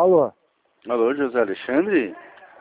Alô? Alô, José Alexandre?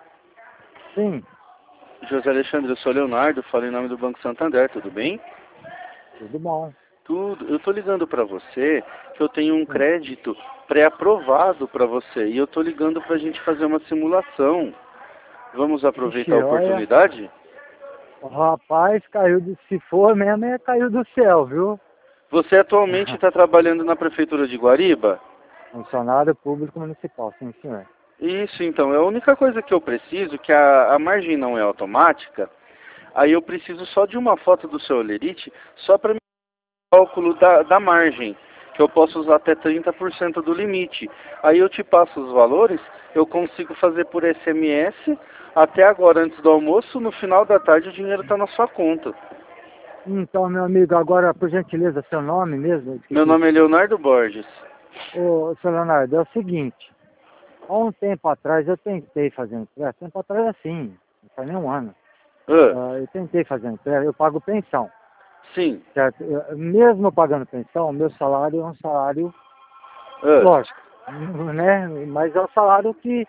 Sim, José Alexandre, eu sou Leonardo, falo em nome do Banco Santander, tudo bem? tudo bom. Tudo. Eu tô ligando para você que eu tenho um Sim. crédito pré-aprovado para você e eu tô ligando para a gente fazer uma simulação. Vamos aproveitar a Ixi, olha, oportunidade? o rapaz caiu do... Se for mesmo, caiu do céu, viu? Você atualmente está trabalhando na Prefeitura de Guariba? Funcionário público municipal, sim, senhor. Isso, então. É a única coisa que eu preciso, que a margem não é automática, aí eu preciso só de uma foto do seu olerite, só para cálculo da margem, que eu posso usar até 30% do limite. Aí eu te passo os valores, eu consigo fazer por SMS, até agora, antes do almoço, no final da tarde o dinheiro está na sua conta. Então, meu amigo, agora, por gentileza, seu nome mesmo? Eu Meu esqueci. nome é Leonardo Borges. Ô, seu Leonardo, é o seguinte. Há um tempo atrás eu tentei fazer um empréstimo. Tempo atrás assim, não faz nem um ano. Ah, Eu tentei fazer um empréstimo, eu pago pensão. sim. Certo? Mesmo pagando pensão, o meu salário é um salário, Ah, lógico, né? Mas é um salário que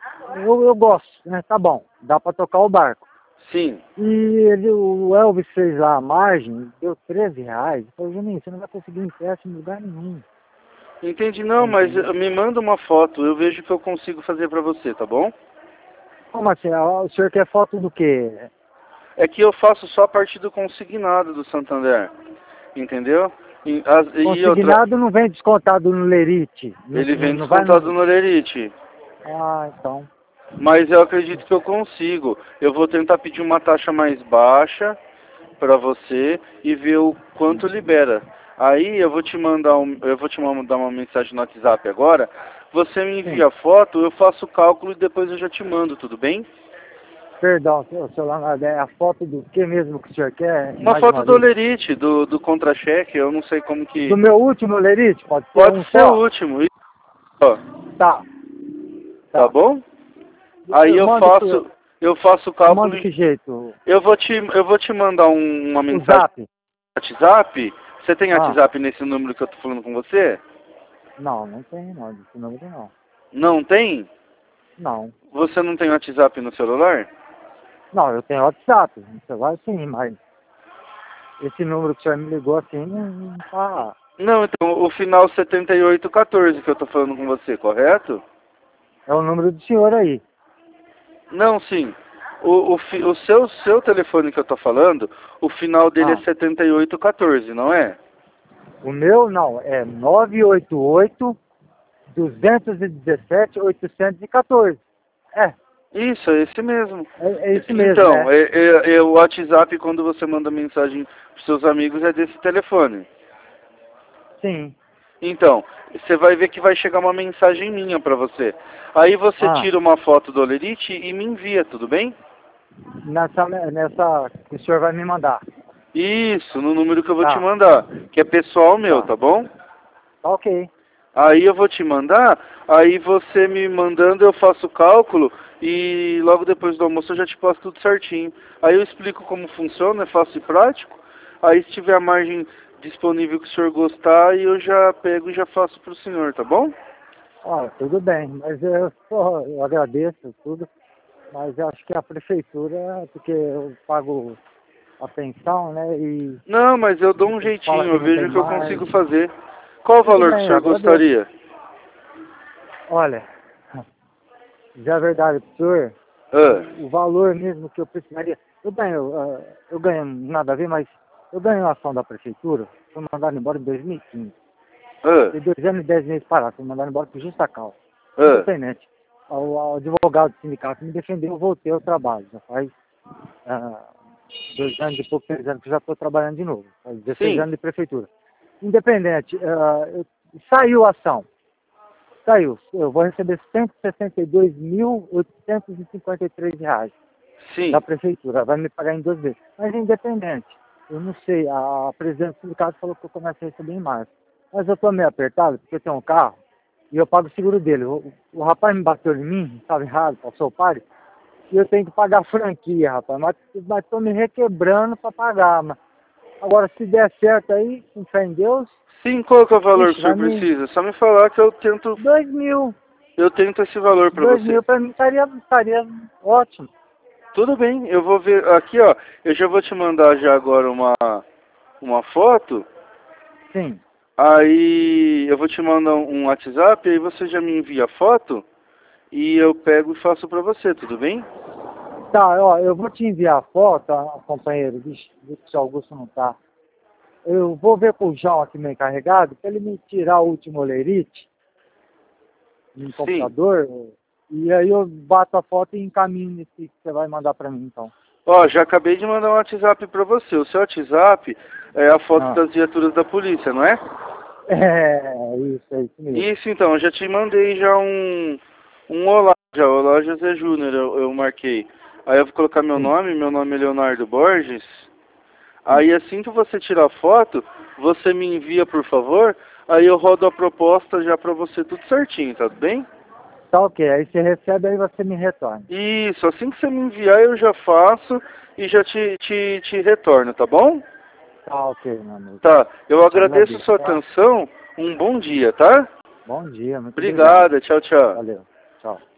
eu gosto, né? Tá bom, dá para tocar o barco. sim. E o Elvis fez lá a margem, deu R$ 13. Eu falei, Juninho, você não vai conseguir empréstimo em lugar nenhum. Entendi, Tá não, mas entendendo? me manda uma foto, eu vejo que eu consigo fazer para você, tá bom? Como assim? O senhor quer foto do quê? É que eu faço só a partir do consignado do Santander, entendeu? E outra, Consignado não vem descontado no Lerite. Não, ele não, vem não vai descontado no... no Olerite. Então. Mas eu acredito que eu consigo. Eu vou tentar pedir uma taxa mais baixa para você e ver o quanto libera. Aí eu vou te mandar uma mensagem no WhatsApp agora. Você me Sim. envia a foto, eu faço o cálculo e depois eu já te mando, tudo bem? Perdão, seu Leonardo, é a foto do que mesmo que o senhor quer? Uma Mais foto uma do vez. Olerite, do contra-cheque, eu não sei como Do que. meu último Lerite, pode ser Pode um ser o só? último, isso, ó, Tá, tá tá. bom? Aí Eu mando pro... eu faço o Eu cálculo mando e que jeito? eu vou te mandar uma O mensagem Zap? no WhatsApp. Você tem Ah, WhatsApp nesse número que eu tô falando com você? não tem não, desse número não. Não tem? Não. Você não tem WhatsApp no celular? Não, eu tenho WhatsApp, no celular sim, mas esse número que o senhor me ligou assim não tá... Não, então o final 7814 que eu tô falando com você, correto? É o número do senhor aí. Não, sim. O seu telefone que eu tô falando, o final dele é Ah, 7814, não é? o meu não, é 988-217-814. É, Isso, é esse mesmo. é esse mesmo, Então, o WhatsApp, quando você manda mensagem pros seus amigos, é desse telefone. Sim. Então, você vai ver que vai chegar uma mensagem minha pra você. Aí você Ah, tira uma foto do Olerite e me envia, tudo bem? nessa que o senhor vai me mandar. Isso, no número que eu vou te Tá, mandar, que é pessoal meu, tá. tá bom? Tá ok. Aí eu vou te mandar, aí você me mandando eu faço o cálculo e logo depois do almoço eu já te passo tudo certinho. Aí eu explico como funciona, é fácil e prático. Aí se tiver a margem disponível que o senhor gostar, eu já pego e já faço pro senhor, tá bom? Ó, tudo bem, mas eu agradeço tudo, mas eu acho que a prefeitura, porque eu pago a pensão, né, e Não, mas eu dou um eles falam jeitinho, que eu não tem vejo que eu consigo margem. fazer. Qual o Tudo valor que o bem, eu senhor agradeço. gostaria? Olha, já é verdade pro senhor, Ah, o valor mesmo que eu precisaria, eu ganho nada a ver, mas eu ganho a ação da prefeitura, fui mandado embora em 2015. ah, Fiquei 2 anos e 10 meses parado, fui mandado embora por justa causa. ah, Independente. O advogado do sindicato me defendeu, eu voltei ao trabalho. Já faz ah, 2 anos e pouco, 3 anos que eu já estou trabalhando de novo. Faz 16 sim, anos de prefeitura. Independente, saiu a ação. Saiu. Eu vou receber R$ 162.853 da sim. prefeitura. Vai me pagar em 2 vezes. Mas independente. Eu não sei. A presidente do sindicato falou que eu começo a receber em março. Mas eu estou meio apertado porque eu tenho um carro e eu pago o seguro dele. O rapaz me bateu em mim, estava errado, passou o pare, e eu tenho que pagar a franquia, rapaz. Mas estou me requebrando para pagar. Mas agora, se der certo aí, com fé em Deus, Sim, qual que é o valor que ixi, o vai senhor me... precisa? Só me falar que eu tento. 2.000. eu tento esse valor para 2 você. mil para mim estaria ótimo. Tudo bem, eu vou ver aqui, ó. Eu já vou te mandar já agora uma foto. Sim. Aí eu vou te mandar um WhatsApp, aí você já me envia a foto e eu pego e faço pra você, tudo bem? Tá, ó, eu vou te enviar a foto, companheiro, vixe, o Augusto não tá. Eu vou ver com o João aqui, meu encarregado, para ele me tirar o último olerite no Sim. computador, e aí eu bato a foto e encaminho nesse que você vai mandar para mim, então. Ó, já acabei de mandar um WhatsApp pra você. O seu WhatsApp é a foto Ah. das viaturas da polícia, não é? É isso mesmo. Isso então, eu já te mandei já um olá, já, olá José Júnior, eu marquei. Aí eu vou colocar meu Sim, nome é Leonardo Borges. sim. Aí assim que você tirar a foto, você me envia por favor, aí eu rodo a proposta já pra você tudo certinho, tá bem? Tá ok, aí você recebe, aí você me retorna. Isso, assim que você me enviar eu já faço e já te retorno, tá bom? Tá ok, meu amigo. Tá, eu Te agradeço a agradeço, sua tá? atenção, um bom dia, tá? Bom dia, muito obrigado. Obrigado, tchau, tchau. Valeu, tchau.